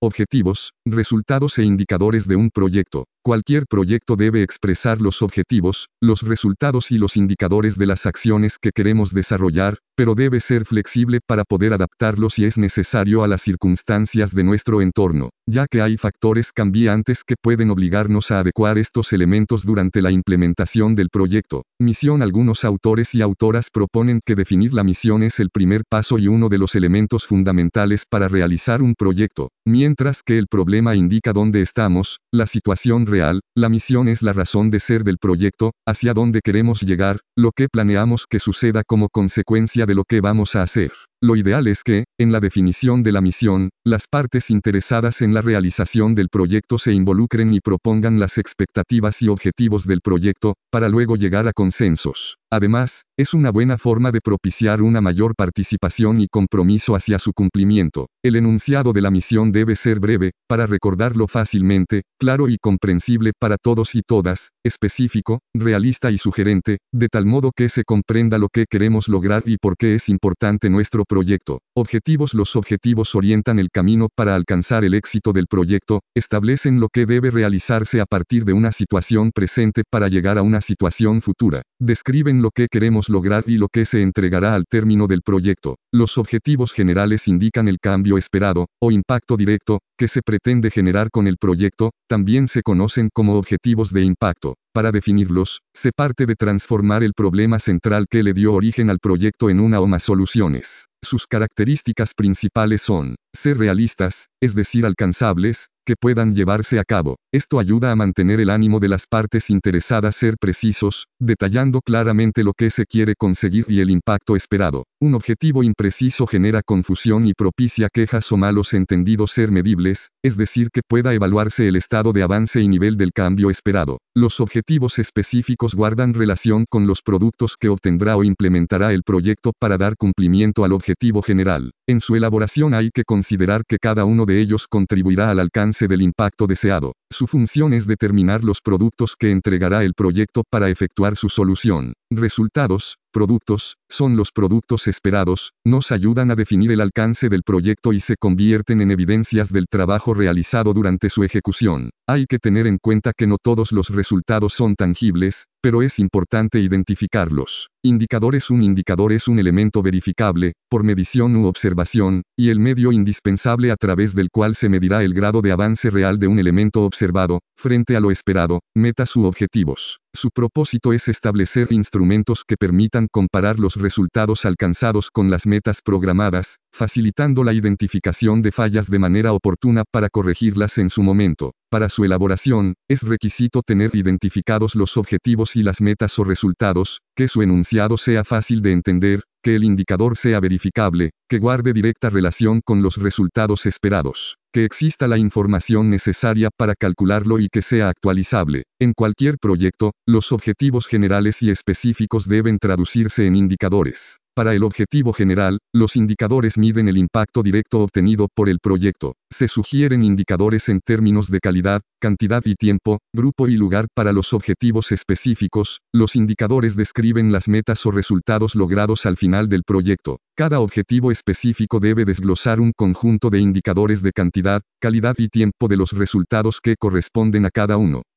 Objetivos, resultados e indicadores de un proyecto. Cualquier proyecto debe expresar los objetivos, los resultados y los indicadores de las acciones que queremos desarrollar, pero debe ser flexible para poder adaptarlo si es necesario a las circunstancias de nuestro entorno, ya que hay factores cambiantes que pueden obligarnos a adecuar estos elementos durante la implementación del proyecto. Misión. Algunos autores y autoras proponen que definir la misión es el primer paso y uno de los elementos fundamentales para realizar un proyecto, mientras que el problema indica dónde estamos, la situación real. La misión es la razón de ser del proyecto, hacia dónde queremos llegar, lo que planeamos que suceda como consecuencia de lo que vamos a hacer. Lo ideal es que, en la definición de la misión, las partes interesadas en la realización del proyecto se involucren y propongan las expectativas y objetivos del proyecto, para luego llegar a consensos. Además, es una buena forma de propiciar una mayor participación y compromiso hacia su cumplimiento. El enunciado de la misión debe ser breve, para recordarlo fácilmente, claro y comprensible para todos y todas, específico, realista y sugerente, de tal modo que se comprenda lo que queremos lograr y por qué es importante nuestro proyecto. Objetivos. Los objetivos orientan el camino para alcanzar el éxito del proyecto, establecen lo que debe realizarse a partir de una situación presente para llegar a una situación futura. Describen lo que queremos lograr y lo que se entregará al término del proyecto. Los objetivos generales indican el cambio esperado, o impacto directo, que se pretende generar con el proyecto, también se conocen como objetivos de impacto. Para definirlos, se parte de transformar el problema central que le dio origen al proyecto en una o más soluciones. Sus características principales son: ser realistas, es decir, alcanzables, que puedan llevarse a cabo. Esto ayuda a mantener el ánimo de las partes interesadas. Ser precisos, detallando claramente lo que se quiere conseguir y el impacto esperado. Un objetivo impreciso genera confusión y propicia quejas o malos entendidos. Ser medibles, es decir, que pueda evaluarse el estado de avance y nivel del cambio esperado. Los objetivos específicos guardan relación con los productos que obtendrá o implementará el proyecto para dar cumplimiento al objetivo general. En su elaboración hay que considerar que cada uno de ellos contribuirá al alcance del impacto deseado. Su función es determinar los productos que entregará el proyecto para efectuar su solución. Resultados. Productos, son los productos esperados, nos ayudan a definir el alcance del proyecto y se convierten en evidencias del trabajo realizado durante su ejecución. Hay que tener en cuenta que no todos los resultados son tangibles, pero es importante identificarlos. Indicadores. Un indicador es un elemento verificable, por medición u observación, y el medio indispensable a través del cual se medirá el grado de avance real de un elemento observado, frente a lo esperado, metas u objetivos. Su propósito es establecer instrumentos que permitan comparar los resultados alcanzados con las metas programadas, facilitando la identificación de fallas de manera oportuna para corregirlas en su momento. Para su elaboración, es requisito tener identificados los objetivos y las metas o resultados, que su enunciado sea fácil de entender, que el indicador sea verificable, que guarde directa relación con los resultados esperados, que exista la información necesaria para calcularlo y que sea actualizable. En cualquier proyecto, los objetivos generales y específicos deben traducirse en indicadores. Para el objetivo general, los indicadores miden el impacto directo obtenido por el proyecto. Se sugieren indicadores en términos de calidad, cantidad y tiempo, grupo y lugar. Para los objetivos específicos, los indicadores describen las metas o resultados logrados al final del proyecto. Cada objetivo específico debe desglosar un conjunto de indicadores de cantidad, calidad y tiempo de los resultados que corresponden a cada uno.